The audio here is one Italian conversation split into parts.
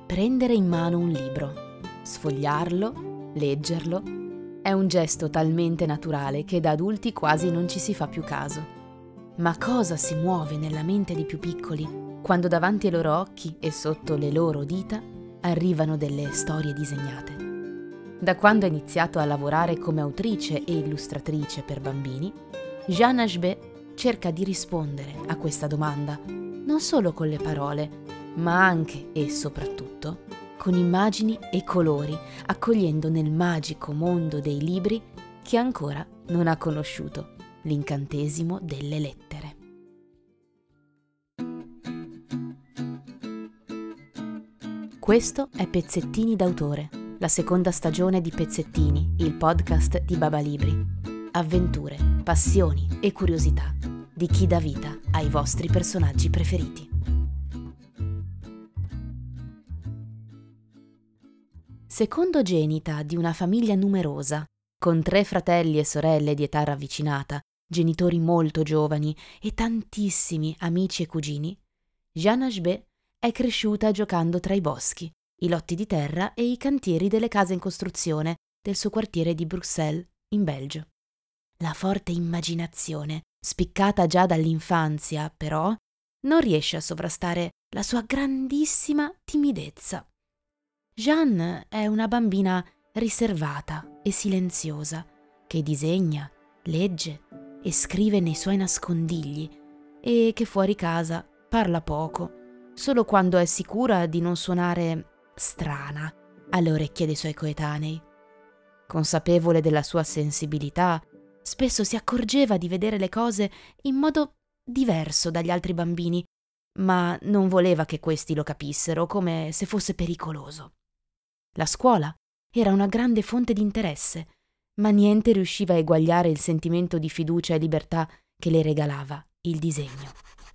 prendere in mano un libro, sfogliarlo, leggerlo. È un gesto talmente naturale che da adulti quasi non ci si fa più caso. Ma cosa si muove nella mente dei più piccoli quando davanti ai loro occhi e sotto le loro dita arrivano delle storie disegnate? Da quando ha iniziato a lavorare come autrice e illustratrice per bambini, Jeanne Ashbé cerca di rispondere a questa domanda non solo con le parole, ma anche e soprattutto con immagini e colori, accogliendo nel magico mondo dei libri che ancora non ha conosciuto l'incantesimo delle lettere. Questo è Pezzettini d'autore, la seconda stagione di Pezzettini, il podcast di Baba Libri. Avventure, passioni e curiosità di chi dà vita ai vostri personaggi preferiti. Secondogenita di una famiglia numerosa, con 3 fratelli e sorelle di età ravvicinata, genitori molto giovani e tantissimi amici e cugini, Jeanne Ashbé è cresciuta giocando tra i boschi, i lotti di terra e i cantieri delle case in costruzione del suo quartiere di Bruxelles, in Belgio. La forte immaginazione, spiccata già dall'infanzia, però, non riesce a sovrastare la sua grandissima timidezza. Jeanne è una bambina riservata e silenziosa, che disegna, legge e scrive nei suoi nascondigli e che fuori casa parla poco, solo quando è sicura di non suonare strana alle orecchie dei suoi coetanei. Consapevole della sua sensibilità, spesso si accorgeva di vedere le cose in modo diverso dagli altri bambini, ma non voleva che questi lo capissero, come se fosse pericoloso. La scuola era una grande fonte di interesse, ma niente riusciva a eguagliare il sentimento di fiducia e libertà che le regalava il disegno.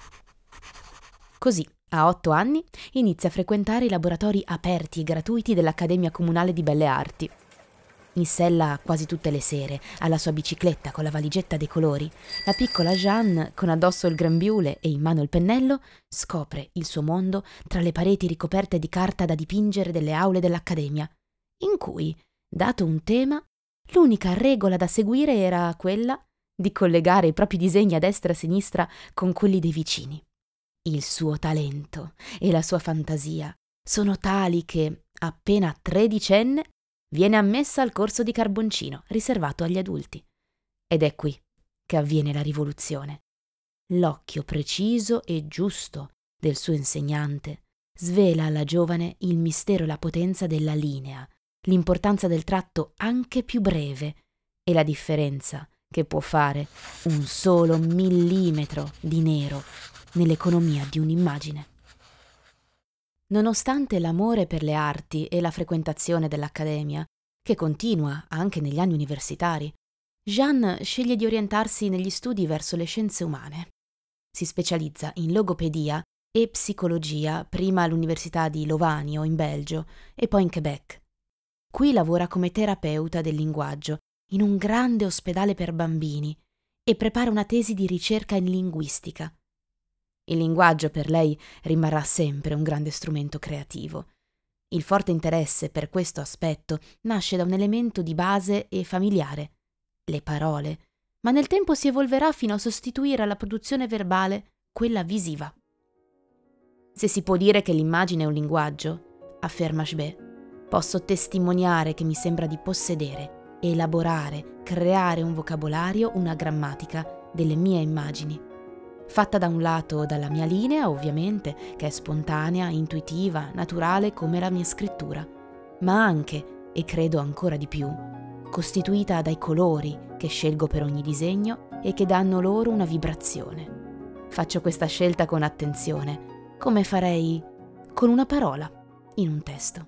Così, a 8 anni, inizia a frequentare i laboratori aperti e gratuiti dell'Accademia Comunale di Belle Arti. In sella quasi tutte le sere, alla sua bicicletta con la valigetta dei colori, la piccola Jeanne, con addosso il grembiule e in mano il pennello, scopre il suo mondo tra le pareti ricoperte di carta da dipingere delle aule dell'Accademia, in cui, dato un tema, l'unica regola da seguire era quella di collegare i propri disegni a destra e a sinistra con quelli dei vicini. Il suo talento e la sua fantasia sono tali che, appena tredicenne, viene ammessa al corso di carboncino riservato agli adulti. Ed è qui che avviene la rivoluzione. L'occhio preciso e giusto del suo insegnante svela alla giovane il mistero e la potenza della linea, l'importanza del tratto anche più breve e la differenza che può fare un solo millimetro di nero nell'economia di un'immagine. Nonostante l'amore per le arti e la frequentazione dell'Accademia, che continua anche negli anni universitari, Jeanne sceglie di orientarsi negli studi verso le scienze umane. Si specializza in logopedia e psicologia prima all'Università di Lovanio in Belgio e poi in Quebec. Qui lavora come terapeuta del linguaggio in un grande ospedale per bambini e prepara una tesi di ricerca in linguistica. Il linguaggio per lei rimarrà sempre un grande strumento creativo. Il forte interesse per questo aspetto nasce da un elemento di base e familiare, le parole, ma nel tempo si evolverà fino a sostituire alla produzione verbale quella visiva. Se si può dire che l'immagine è un linguaggio, afferma Ashbé, posso testimoniare che mi sembra di possedere, elaborare, creare un vocabolario, una grammatica delle mie immagini. Fatta da un lato dalla mia linea, ovviamente, che è spontanea, intuitiva, naturale come la mia scrittura, ma anche, e credo ancora di più, costituita dai colori che scelgo per ogni disegno e che danno loro una vibrazione. Faccio questa scelta con attenzione, come farei con una parola in un testo.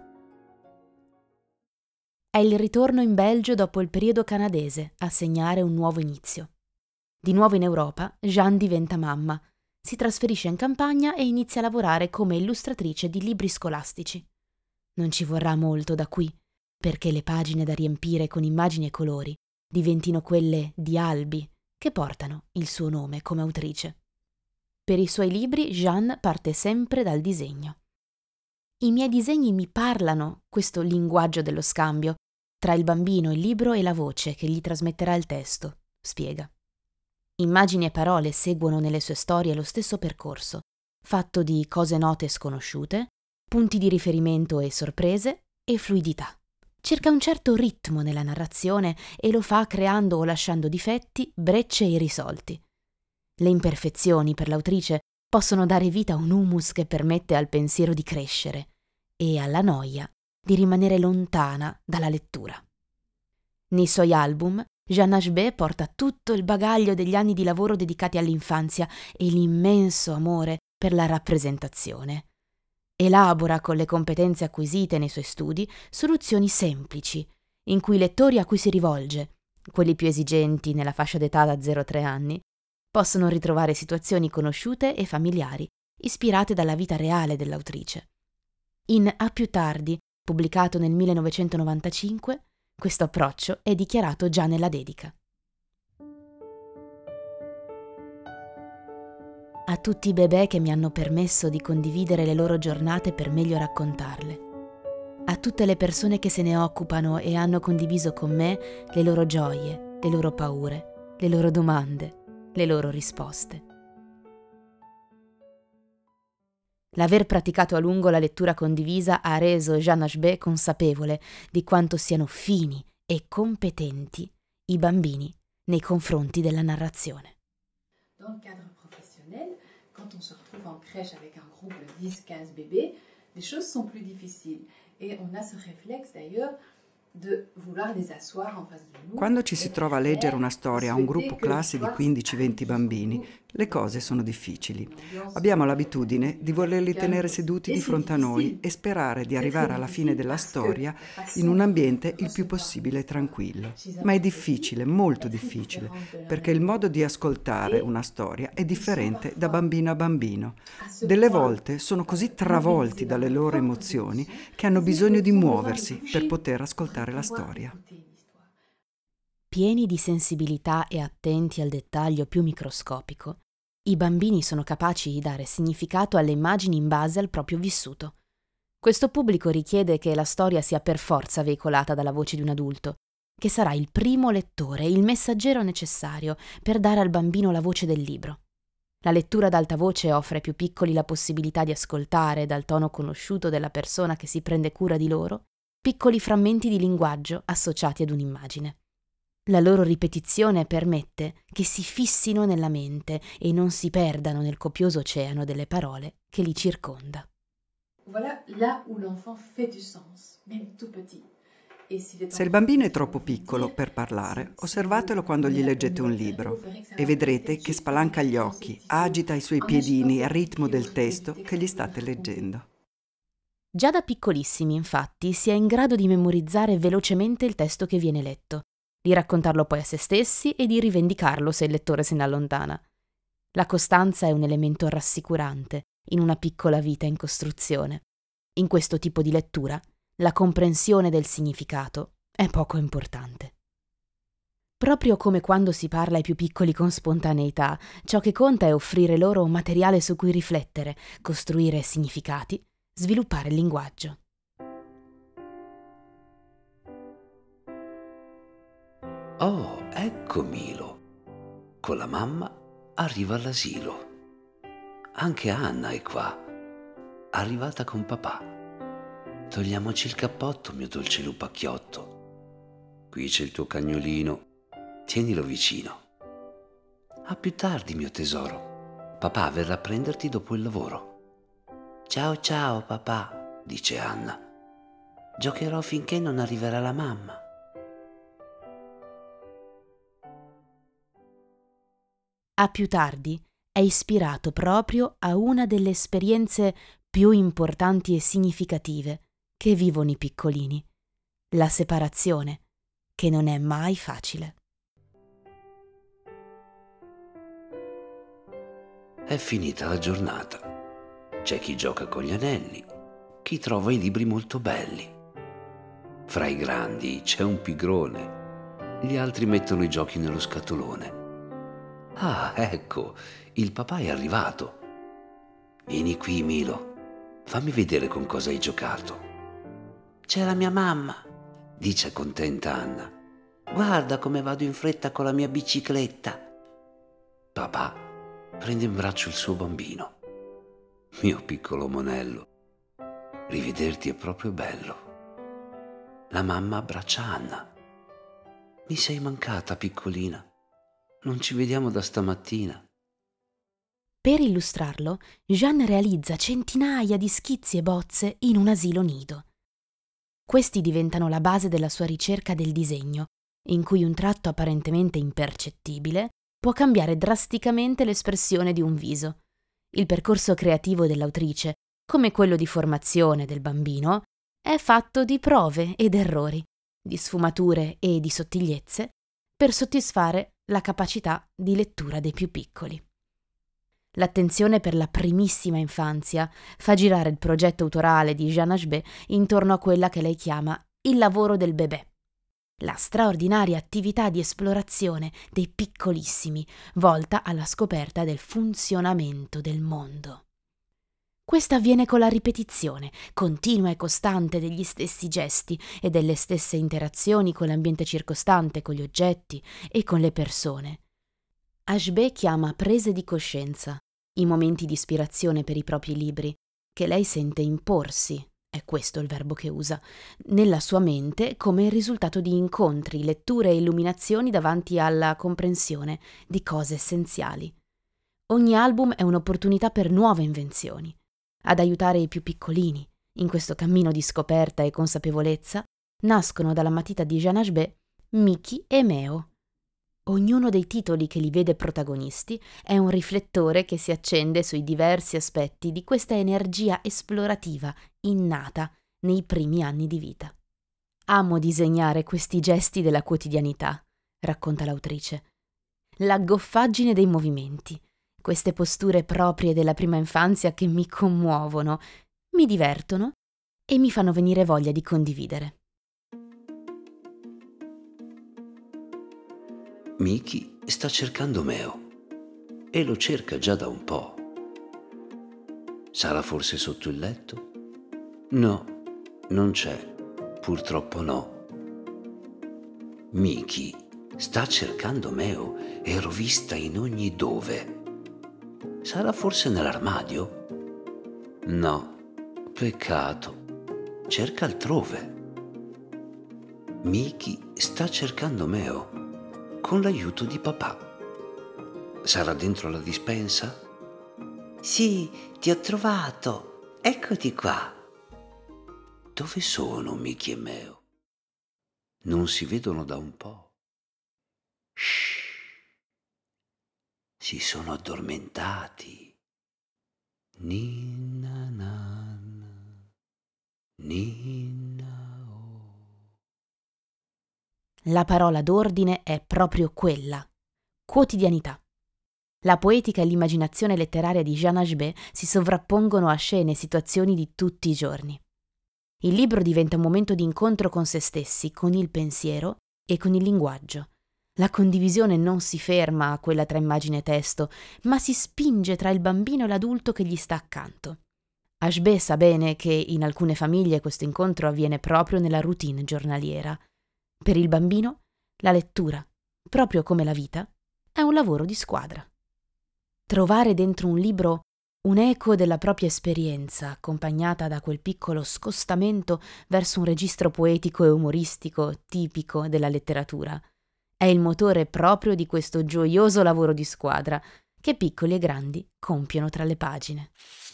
È il ritorno in Belgio dopo il periodo canadese a segnare un nuovo inizio. Di nuovo in Europa, Jeanne diventa mamma, si trasferisce in campagna e inizia a lavorare come illustratrice di libri scolastici. Non ci vorrà molto da qui perché le pagine da riempire con immagini e colori diventino quelle di albi che portano il suo nome come autrice. Per i suoi libri Jeanne parte sempre dal disegno. I miei disegni mi parlano, questo linguaggio dello scambio, tra il bambino, il libro e la voce che gli trasmetterà il testo, spiega. Immagini e parole seguono nelle sue storie lo stesso percorso, fatto di cose note e sconosciute, punti di riferimento e sorprese e fluidità. Cerca un certo ritmo nella narrazione e lo fa creando o lasciando difetti, brecce irrisolti. Le imperfezioni per l'autrice possono dare vita a un humus che permette al pensiero di crescere e alla noia di rimanere lontana dalla lettura. Nei suoi album, Jeanne Ashbé porta tutto il bagaglio degli anni di lavoro dedicati all'infanzia e l'immenso amore per la rappresentazione. Elabora con le competenze acquisite nei suoi studi soluzioni semplici, in cui i lettori a cui si rivolge, quelli più esigenti nella fascia d'età da 0 a 3 anni, possono ritrovare situazioni conosciute e familiari, ispirate dalla vita reale dell'autrice. In A più tardi, pubblicato nel 1995, questo approccio è dichiarato già nella dedica. A tutti i bebè che mi hanno permesso di condividere le loro giornate per meglio raccontarle. A tutte le persone che se ne occupano e hanno condiviso con me le loro gioie, le loro paure, le loro domande, le loro risposte. L'aver praticato a lungo la lettura condivisa ha reso Jeanne Ashbé consapevole di quanto siano fini e competenti i bambini nei confronti della narrazione. Dans le cadre professionnel, quand on se retrouve en crèche avec un groupe de 10-15 bébés, les choses sont plus difficiles. Et on a ce réflexe d'ailleurs de vouloir les asseoir en face de nous. Quando ci si trova a leggere una storia a un gruppo classe di 15-20 bambini, le cose sono difficili. Abbiamo l'abitudine di volerli tenere seduti di fronte a noi e sperare di arrivare alla fine della storia in un ambiente il più possibile tranquillo. Ma è difficile, molto difficile, perché il modo di ascoltare una storia è differente da bambino a bambino. Delle volte sono così travolti dalle loro emozioni che hanno bisogno di muoversi per poter ascoltare la storia. Pieni di sensibilità e attenti al dettaglio più microscopico, i bambini sono capaci di dare significato alle immagini in base al proprio vissuto. Questo pubblico richiede che la storia sia per forza veicolata dalla voce di un adulto, che sarà il primo lettore, il messaggero necessario per dare al bambino la voce del libro. La lettura ad alta voce offre ai più piccoli la possibilità di ascoltare, dal tono conosciuto della persona che si prende cura di loro, piccoli frammenti di linguaggio associati ad un'immagine. La loro ripetizione permette che si fissino nella mente e non si perdano nel copioso oceano delle parole che li circonda. Voilà là où l'enfant fait du sens, même tout petit. Se il bambino è troppo piccolo per parlare, osservatelo quando gli leggete un libro e vedrete che spalanca gli occhi, agita i suoi piedini al ritmo del testo che gli state leggendo. Già da piccolissimi, infatti, si è in grado di memorizzare velocemente il testo che viene letto, di raccontarlo poi a se stessi e di rivendicarlo se il lettore se ne allontana. La costanza è un elemento rassicurante in una piccola vita in costruzione. In questo tipo di lettura, la comprensione del significato è poco importante. Proprio come quando si parla ai più piccoli con spontaneità, ciò che conta è offrire loro un materiale su cui riflettere, costruire significati, sviluppare il linguaggio. Oh, ecco Milo. Con la mamma arriva all'asilo. Anche Anna è qua, arrivata con papà. Togliamoci il cappotto, mio dolce lupacchiotto. Qui c'è il tuo cagnolino, tienilo vicino. A più tardi, mio tesoro. Papà verrà a prenderti dopo il lavoro. Ciao ciao, papà, dice Anna. Giocherò finché non arriverà la mamma. A più tardi è ispirato proprio a una delle esperienze più importanti e significative che vivono i piccolini, la separazione, che non è mai facile. È finita la giornata. C'è chi gioca con gli anelli, chi trova i libri molto belli. Fra i grandi c'è un pigrone, gli altri mettono i giochi nello scatolone. Ah, ecco, il papà è arrivato. Vieni qui, Milo. fammi vedere con cosa hai giocato. C'è la mia mamma, dice contenta Anna. Guarda come vado in fretta con la mia bicicletta. Papà prende in braccio il suo bambino. Mio piccolo monello, rivederti è proprio bello. La mamma abbraccia Anna. Mi sei mancata, piccolina. Non ci vediamo da stamattina. Per illustrarlo, Jeanne realizza centinaia di schizzi e bozze in un asilo nido. Questi diventano la base della sua ricerca del disegno, in cui un tratto apparentemente impercettibile può cambiare drasticamente l'espressione di un viso. Il percorso creativo dell'autrice, come quello di formazione del bambino, è fatto di prove ed errori, di sfumature e di sottigliezze, per soddisfare la capacità di lettura dei più piccoli. L'attenzione per la primissima infanzia fa girare il progetto autorale di Jeanne Hachebe intorno a quella che lei chiama il lavoro del bebè, la straordinaria attività di esplorazione dei piccolissimi, volta alla scoperta del funzionamento del mondo. Questa avviene con la ripetizione continua e costante degli stessi gesti e delle stesse interazioni con l'ambiente circostante, con gli oggetti e con le persone. Hachebe chiama prese di coscienza i momenti di ispirazione per i propri libri, che lei sente imporsi, è questo il verbo che usa, nella sua mente come il risultato di incontri, letture e illuminazioni davanti alla comprensione di cose essenziali. Ogni album è un'opportunità per nuove invenzioni. Ad aiutare i più piccolini, in questo cammino di scoperta e consapevolezza, nascono dalla matita di Jeanne Hachebe Mickey e Meo. Ognuno dei titoli che li vede protagonisti è un riflettore che si accende sui diversi aspetti di questa energia esplorativa innata nei primi anni di vita. Amo disegnare questi gesti della quotidianità, racconta l'autrice. La goffaggine dei movimenti, queste posture proprie della prima infanzia che mi commuovono, mi divertono e mi fanno venire voglia di condividere. Mickey sta cercando Meo e lo cerca già da un po'. Sarà forse sotto il letto? No, non c'è, purtroppo no. Mickey sta cercando Meo e l'ho vista in ogni dove. Sarà forse nell'armadio? No, peccato, cerca altrove. Mickey sta cercando Meo con l'aiuto di papà. Sarà dentro la dispensa? Sì, ti ho trovato. Eccoti qua. Dove sono Mickey e Meo? Non si vedono da un po'. Shh. Si sono addormentati. Ninna nanna, ninna oh. La parola d'ordine è proprio quella: quotidianità. La poetica e l'immaginazione letteraria di Jeanne Hachebe si sovrappongono a scene e situazioni di tutti i giorni. Il libro diventa un momento di incontro con se stessi, con il pensiero e con il linguaggio. La condivisione non si ferma a quella tra immagine e testo, ma si spinge tra il bambino e l'adulto che gli sta accanto. Hachebe sa bene che in alcune famiglie questo incontro avviene proprio nella routine giornaliera. Per il bambino, la lettura, proprio come la vita, è un lavoro di squadra. Trovare dentro un libro un'eco della propria esperienza, accompagnata da quel piccolo scostamento verso un registro poetico e umoristico tipico della letteratura, è il motore proprio di questo gioioso lavoro di squadra che piccoli e grandi compiono tra le pagine.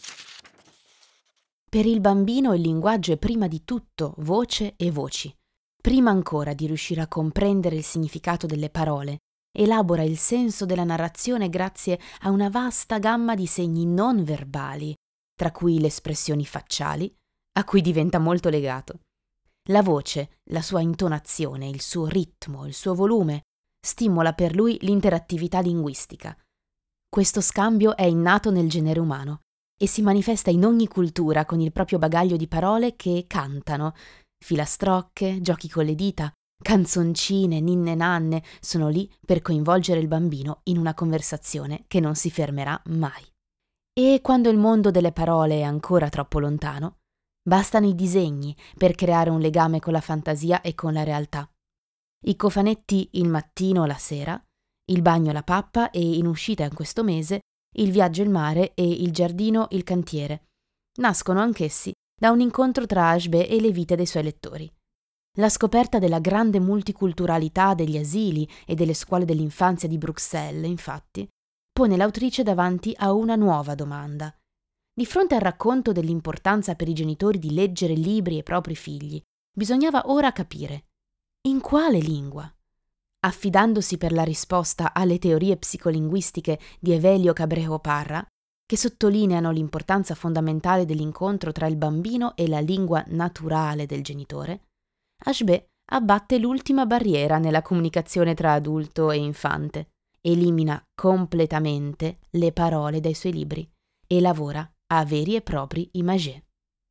Per il bambino il linguaggio è prima di tutto voce e voci. Prima ancora di riuscire a comprendere il significato delle parole, elabora il senso della narrazione grazie a una vasta gamma di segni non verbali, tra cui le espressioni facciali, a cui diventa molto legato. La voce, la sua intonazione, il suo ritmo, il suo volume, stimola per lui l'interattività linguistica. Questo scambio è innato nel genere umano e si manifesta in ogni cultura con il proprio bagaglio di parole che cantano. Filastrocche, giochi con le dita, canzoncine, ninne nanne sono lì per coinvolgere il bambino in una conversazione che non si fermerà mai. E quando il mondo delle parole è ancora troppo lontano, bastano i disegni per creare un legame con la fantasia e con la realtà. I cofanetti il mattino o la sera, il bagno la pappa e in uscita in questo mese, il viaggio il mare e il giardino il cantiere. Nascono anch'essi da un incontro tra Ashbé e le vite dei suoi lettori. La scoperta della grande multiculturalità degli asili e delle scuole dell'infanzia di Bruxelles, infatti, pone l'autrice davanti a una nuova domanda. Di fronte al racconto dell'importanza per i genitori di leggere libri ai propri figli, bisognava ora capire in quale lingua. Affidandosi per la risposta alle teorie psicolinguistiche di Evelio Cabrero Parra, che sottolineano l'importanza fondamentale dell'incontro tra il bambino e la lingua naturale del genitore, Ashbé abbatte l'ultima barriera nella comunicazione tra adulto e infante, elimina completamente le parole dai suoi libri e lavora a veri e propri imagés.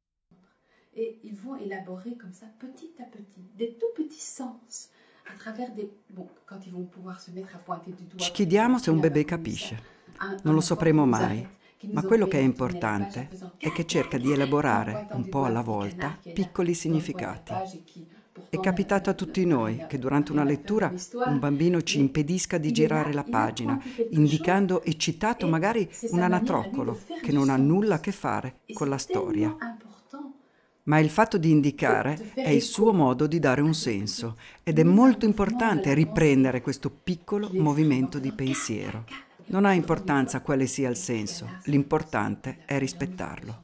Et ils vont élaborer comme ça, petit à petit, des tout petits sens, à travers des... Bon, quand ils vont pouvoir se mettre à pointer du doigt... Ci chiediamo se un bebè capisce. Non lo sapremo mai, ma quello che è importante è che cerca di elaborare, un po' alla volta, piccoli significati. È capitato a tutti noi che durante una lettura un bambino ci impedisca di girare la pagina, indicando e citato magari un anatroccolo che non ha nulla a che fare con la storia. Ma il fatto di indicare è il suo modo di dare un senso ed è molto importante riprendere questo piccolo movimento di pensiero. Non ha importanza quale sia il senso, l'importante è rispettarlo.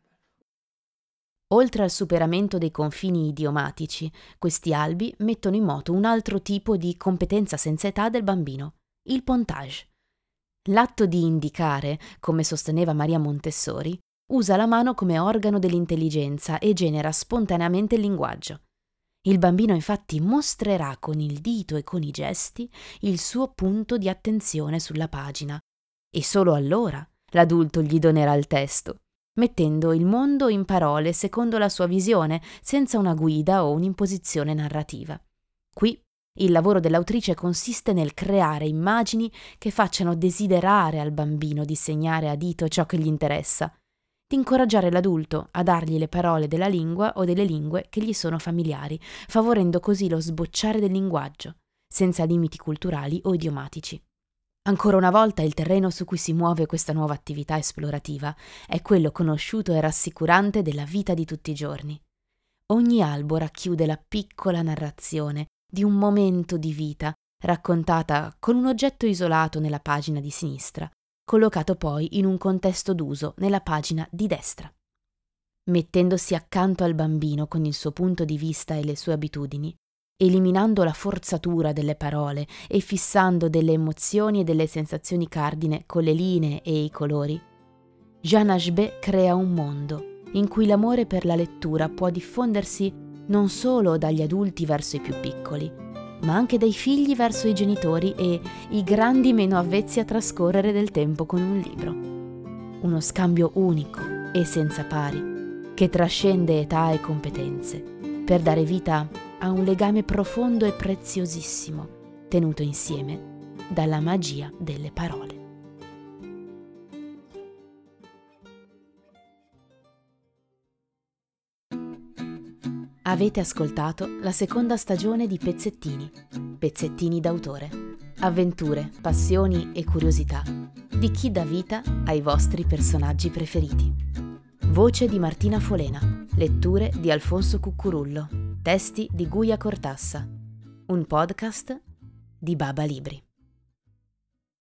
Oltre al superamento dei confini idiomatici, questi albi mettono in moto un altro tipo di competenza senza età del bambino, il pontage. L'atto di indicare, come sosteneva Maria Montessori, usa la mano come organo dell'intelligenza e genera spontaneamente il linguaggio. Il bambino infatti mostrerà con il dito e con i gesti il suo punto di attenzione sulla pagina e solo allora l'adulto gli donerà il testo, mettendo il mondo in parole secondo la sua visione, senza una guida o un'imposizione narrativa. Qui il lavoro dell'autrice consiste nel creare immagini che facciano desiderare al bambino di segnare a dito ciò che gli interessa, di incoraggiare l'adulto a dargli le parole della lingua o delle lingue che gli sono familiari, favorendo così lo sbocciare del linguaggio, senza limiti culturali o idiomatici. Ancora una volta il terreno su cui si muove questa nuova attività esplorativa è quello conosciuto e rassicurante della vita di tutti i giorni. Ogni albo racchiude la piccola narrazione di un momento di vita raccontata con un oggetto isolato nella pagina di sinistra, collocato poi in un contesto d'uso nella pagina di destra. Mettendosi accanto al bambino con il suo punto di vista e le sue abitudini, eliminando la forzatura delle parole e fissando delle emozioni e delle sensazioni cardine con le linee e i colori, Jean Ashbé crea un mondo in cui l'amore per la lettura può diffondersi non solo dagli adulti verso i più piccoli, ma anche dai figli verso i genitori e i grandi meno avvezzi a trascorrere del tempo con un libro. Uno scambio unico e senza pari, che trascende età e competenze, per dare vita a un legame profondo e preziosissimo, tenuto insieme dalla magia delle parole. Avete ascoltato la seconda stagione di Pezzettini d'autore. Avventure, passioni e curiosità di chi dà vita ai vostri personaggi preferiti. Voce di Martina Folena, letture di Alfonso Cuccurullo, testi di Guia Cortassa. Un podcast di Baba Libri.